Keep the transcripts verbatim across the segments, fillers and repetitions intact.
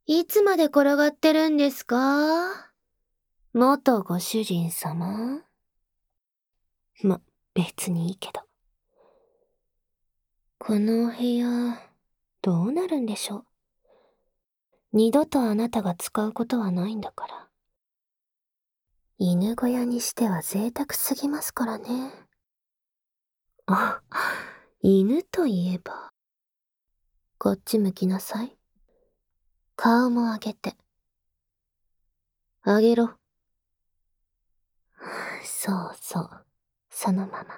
いつまで転がってるんですか？元ご主人様？ま、別にいいけど。このお部屋、どうなるんでしょう。二度とあなたが使うことはないんだから。犬小屋にしては贅沢すぎますからね。あ、犬といえば。こっち向きなさい。顔も上げて。上げろ。そうそう。そのまま。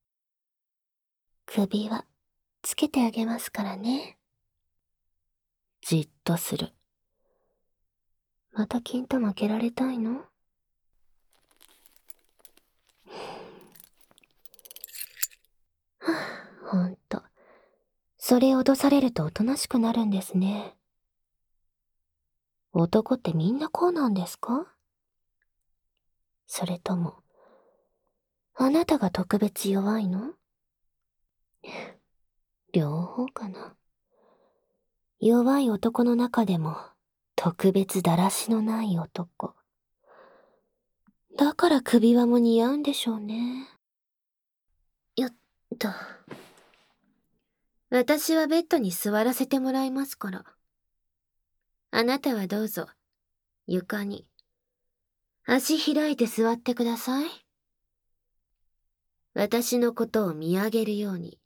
首はつけてあげますからね。じっとする。また金玉蹴られたいの？はぁ、ほんと。それ脅されるとおとなしくなるんですね。男ってみんなこうなんですか？それとも、あなたが特別弱いの？両方かな。弱い男の中でも、特別だらしのない男。だから首輪も似合うんでしょうね。よっと。私はベッドに座らせてもらいますから。あなたはどうぞ、床に。足開いて座ってください。私のことを見上げるように。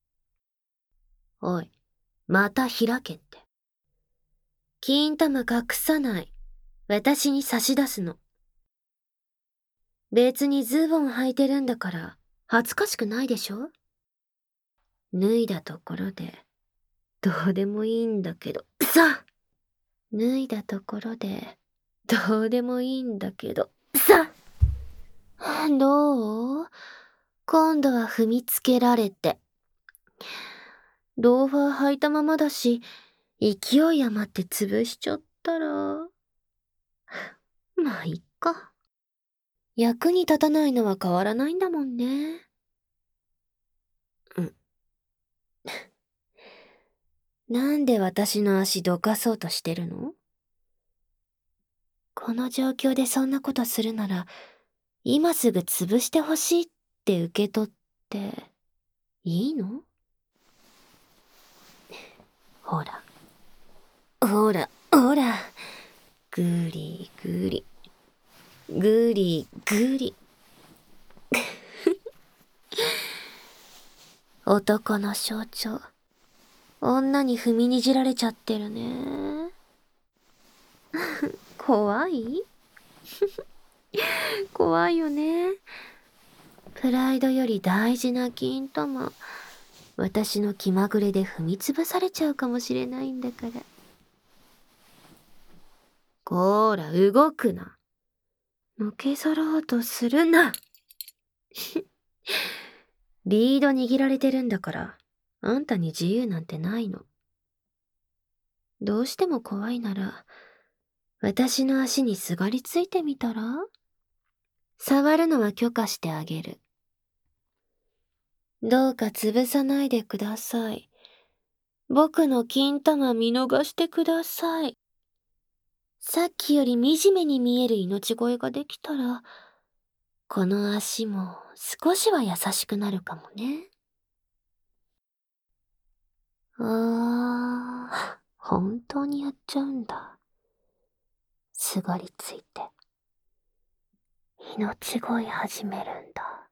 おい、また開けって。金玉隠さない。私に差し出すの。別にズボン履いてるんだから、恥ずかしくないでしょ？脱いだところで、どうでもいいんだけど、さ！脱いだところで、どうでもいいんだけど、さ！どう？今度は踏みつけられて。ローファー履いたままだし、勢い余って潰しちゃったら。まあ、いっか。役に立たないのは変わらないんだもんね。うん。なんで私の足どかそうとしてるの？この状況でそんなことするなら、今すぐ潰してほしいって受け取って、いいの？ほら。ほら、ほら。ぐりぐり。ぐりぐり。男の象徴。女に踏みにじられちゃってるね。怖い？怖いよね。プライドより大事な金玉。私の気まぐれで踏みつぶされちゃうかもしれないんだから。こーら、動くな。のけぞろうとするな。リード握られてるんだから、あんたに自由なんてないの。どうしても怖いなら、私の足にすがりついてみたら？触るのは許可してあげる。どうか潰さないでください。僕の金玉見逃してください。さっきより惨めに見える命乞いができたら、この足も少しは優しくなるかもね。あー、本当にやっちゃうんだ。すがりついて。命乞い始めるんだ。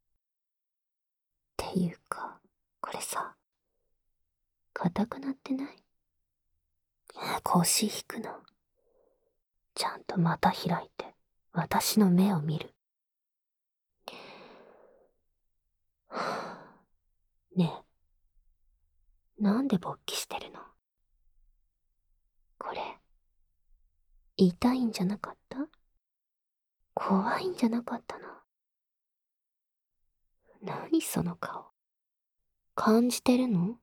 っていうか、これさ、硬くなってない？腰引くの。ちゃんと股開いて、私の目を見る。ねえ、なんで勃起してるの？これ、痛いんじゃなかった？怖いんじゃなかったの？何その顔。感じてるの？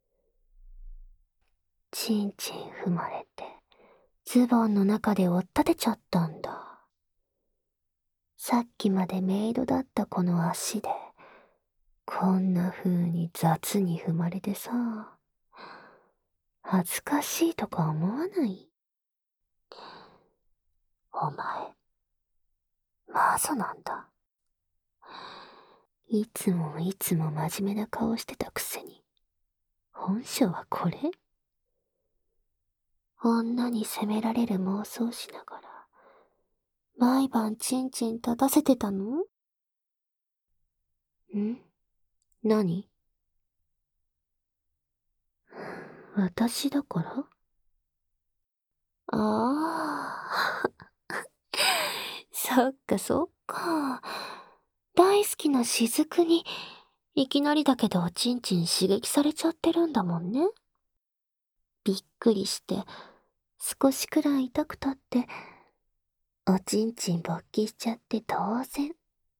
ちんちん踏まれて、ズボンの中で追っ立てちゃったんだ。さっきまでメイドだったこの足で、こんな風に雑に踏まれてさ、恥ずかしいとか思わない？ お前、マゾなんだ。いつもいつも真面目な顔してたくせに、本性はこれ？女に責められる妄想しながら、毎晩チンチン立たせてたの？ん？何？私だから？ああ。そっかそっか。大好きな雫に、いきなりだけどおちんちん刺激されちゃってるんだもんね。びっくりして、少しくらい痛くたって、おちんちん勃起しちゃって当然。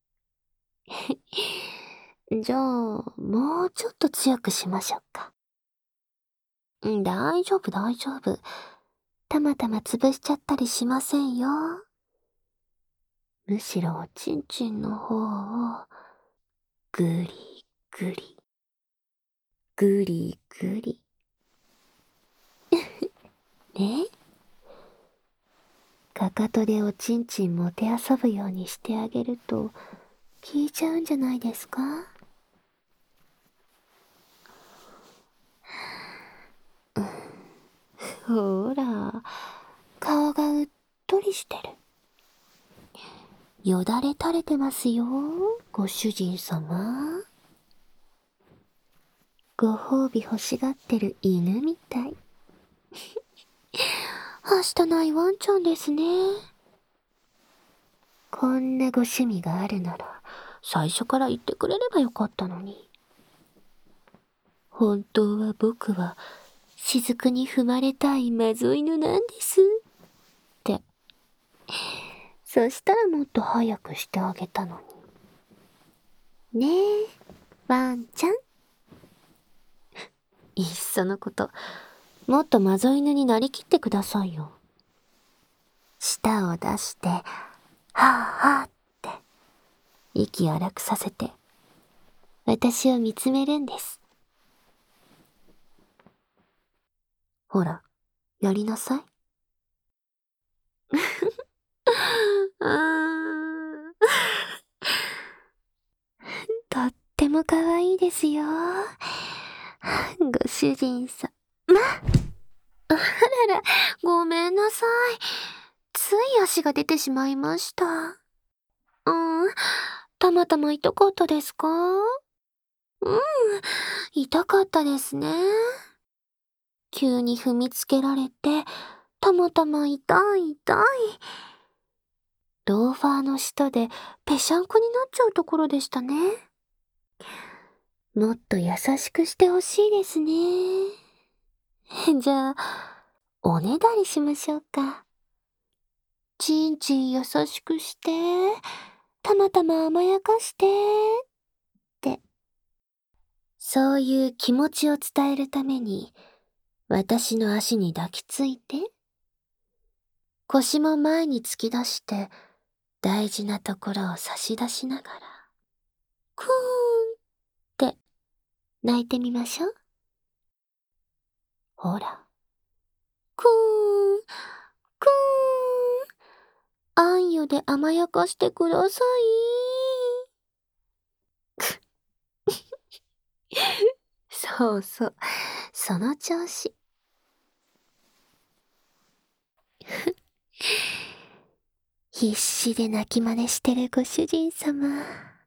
じゃあ、もうちょっと強くしましょうか。うん、大丈夫大丈夫。たまたま潰しちゃったりしませんよ。むしろおちんちんの方を、ぐりぐり、ぐりぐり。ね？かかとでおちんちんもてあそぶようにしてあげると、効いちゃうんじゃないですか？ほら、顔がうっとりしてる。よだれ垂れてますよ、ご主人様。ご褒美欲しがってる犬みたい。はしたないワンちゃんですね。こんなご趣味があるなら、最初から言ってくれればよかったのに。本当は僕は、雫に踏まれたいマゾ犬なんです。って。そしたらもっと早くしてあげたのに。ねえ、ワンちゃん。いっそのこと、もっとマゾ犬になりきってくださいよ。舌を出して、はぁはぁって、息荒くさせて、私を見つめるんです。ほら、やりなさい。うーん。とっても可愛いですよ。ご主人さま。あらら、ごめんなさい。つい足が出てしまいました。うん、たまたま痛かったですか？うん、痛かったですね。急に踏みつけられて、たまたま痛い痛い。ローファーの下でぺしゃんこになっちゃうところでしたね。もっと優しくしてほしいですね。じゃあ、おねだりしましょうか。ちんちん優しくして、たまたま甘やかして、って。そういう気持ちを伝えるために、私の足に抱きついて、腰も前に突き出して、大事なところを差し出しながら、クーンって泣いてみましょう。ほら。クーン、クーン。あんよで甘やかしてください。そうそう。その調子。必死で泣き真似してるご主人様。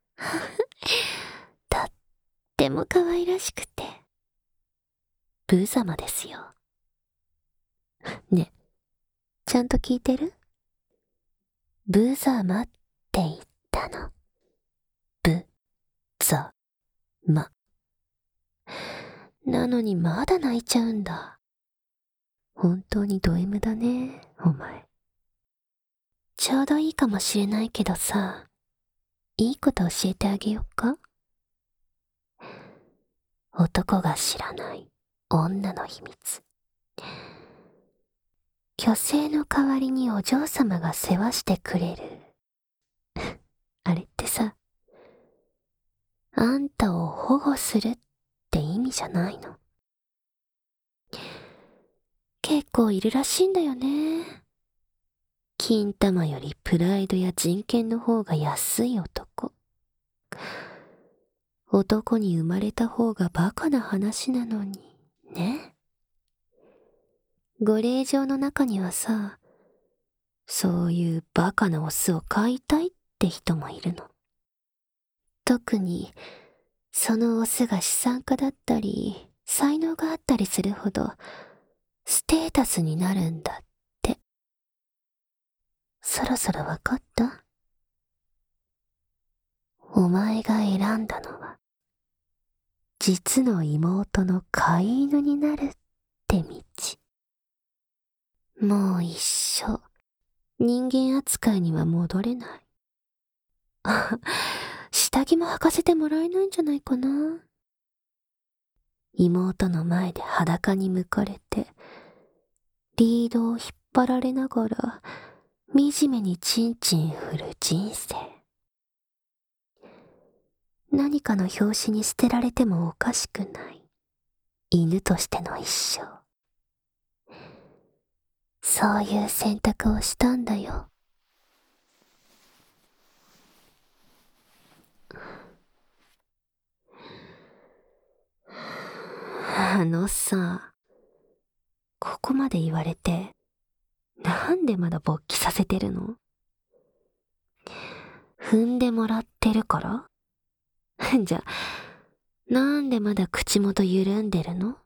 とっても可愛らしくて。無様ですよ。ね、ちゃんと聞いてる？無様って言ったの。ぶ、ざ、ま。なのにまだ泣いちゃうんだ。本当にド M だね、お前。ちょうどいいかもしれないけどさ、いいこと教えてあげよっか？男が知らない女の秘密。虚勢の代わりにお嬢様が世話してくれる。あれってさ、あんたを保護するって意味じゃないの。結構いるらしいんだよね。 金玉よりプライドや人権の方が安い男。男に生まれた方がバカな話なのに、ね。ご令嬢の中にはさ、そういうバカなオスを飼いたいって人もいるの。特に、そのオスが資産家だったり、才能があったりするほど、ステータスになるんだって。そろそろわかった？お前が選んだのは、実の妹の飼い犬になるって道。もう一生、人間扱いには戻れない。下着も履かせてもらえないんじゃないかな。妹の前で裸に向かれて、リードを引っ張られながら、惨めにチンチン振る人生。何かの拍子に捨てられてもおかしくない。犬としての一生。そういう選択をしたんだよ。あのさ、ここまで言われて、なんでまだ勃起させてるの？踏んでもらってるから？じゃ、なんでまだ口元緩んでるの？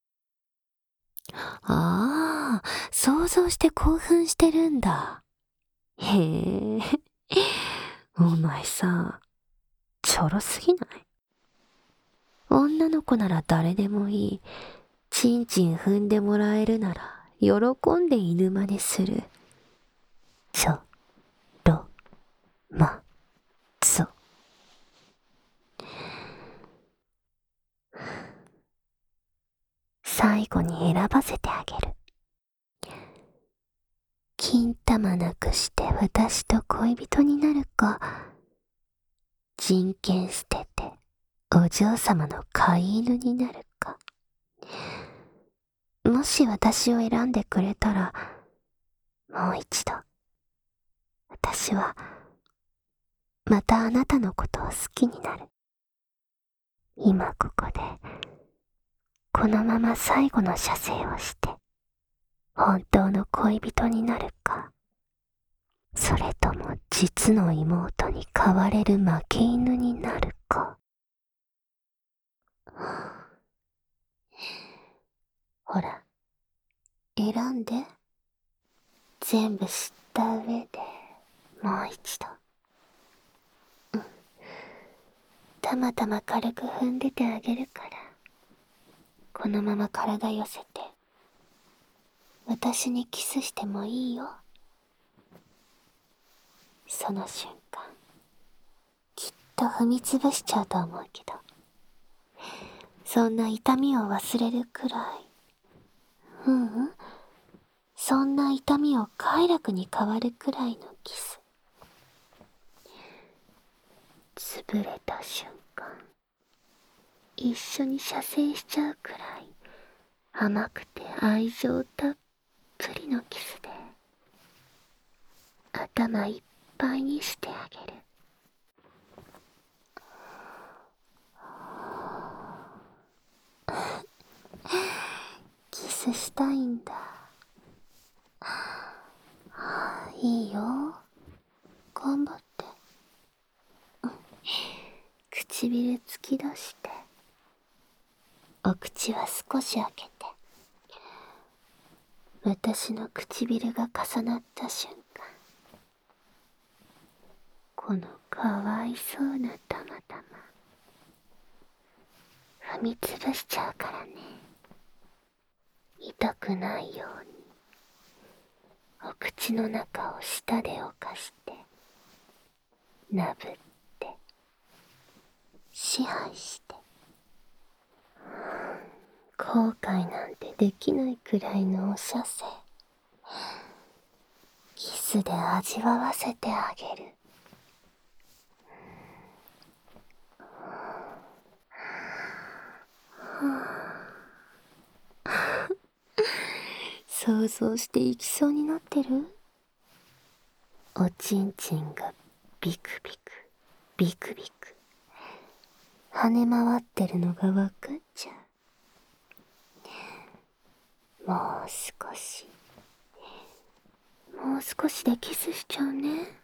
ああ、想像して興奮してるんだ。へえ、お前さ、ちょろすぎない？女の子なら誰でもいい。チンチン踏んでもらえるなら、喜んで犬真似する。ちょ、ろ、ま、そ。最後に選ばせてあげる。金玉なくして私と恋人になるか、人権捨ててお嬢様の飼い犬になるか。もし私を選んでくれたら、もう一度、私は、またあなたのことを好きになる。今ここで、このまま最後の射精をして、本当の恋人になるか、それとも実の妹に飼われる負け犬になるか。ほら、選んで。全部知った上で、もう一度。うん。たまたま軽く踏んでてあげるから、このまま体寄せて、私にキスしてもいいよ。その瞬間、きっと踏みつぶしちゃうと思うけど、そんな痛みを忘れるくらい、ううん、そんな痛みを快楽に変わるくらいのキス。つぶれた瞬間、一緒に射精しちゃうくらい甘くて愛情たっぷりのキスで頭いっぱいにしてあげる。キスしたいんだ。いいよ、頑張って。唇突き出して、お口は少し開けて、私の唇が重なった瞬間、このかわいそうなたまたま踏みつぶしちゃうからね。痛くないようにお口の中を舌で侵してなぶって支配して、後悔なんてできないくらいのお射精、キスで味わわせてあげる。想像していきそうになってる？ おちんちんがビクビクビクビク跳ね回ってるのがわかっちゃう。もう少しもう少しでキスしちゃうね。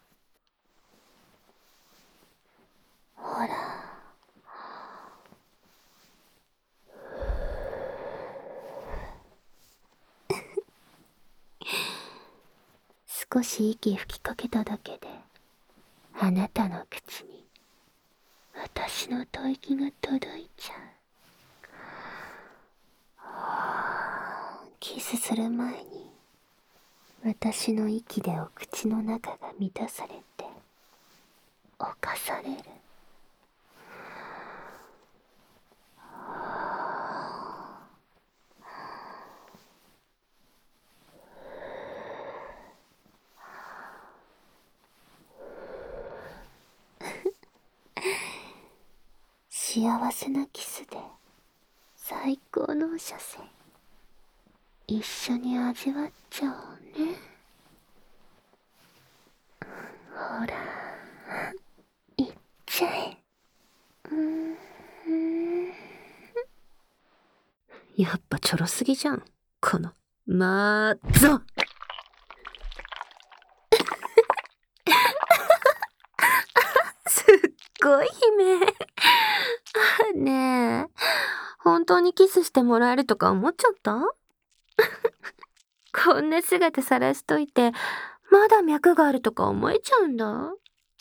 ほら。少し息吹きかけただけであなたの口に私の吐息が届いちゃう。キスする前に私の息でお口の中が満たされて侵される。幸せなキスで最高のお射精一緒に味わっちゃおうね。ほらいっちゃえ。うーんやっぱちょろすぎじゃんこのまーぞ。すっごい悲鳴。ねえ、本当にキスしてもらえるとか思っちゃった？こんな姿さらしといてまだ脈があるとか思えちゃうんだ。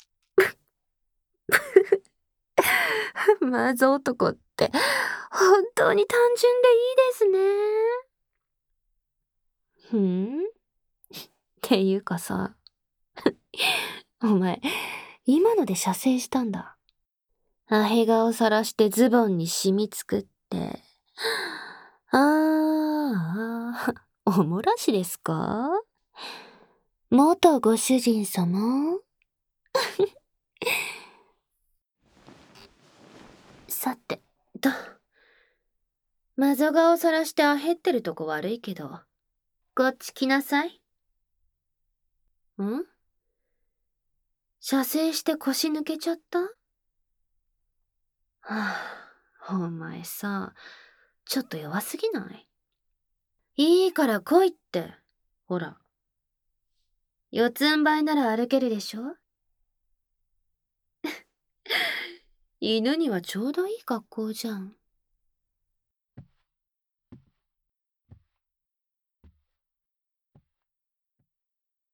マゾ男って本当に単純でいいですね。ふんっていうかさお前今ので射精したんだ。アヘ顔さらしてズボンに染みつくってあーあおもらしですか？元ご主人様さてとマゾ顔さらしてアヘってるとこ悪いけどこっち来なさい。ん？射精して腰抜けちゃった？はあ、お前さ、ちょっと弱すぎない？いいから来いって。ほら。四つん這いなら歩けるでしょ？犬にはちょうどいい格好じゃん。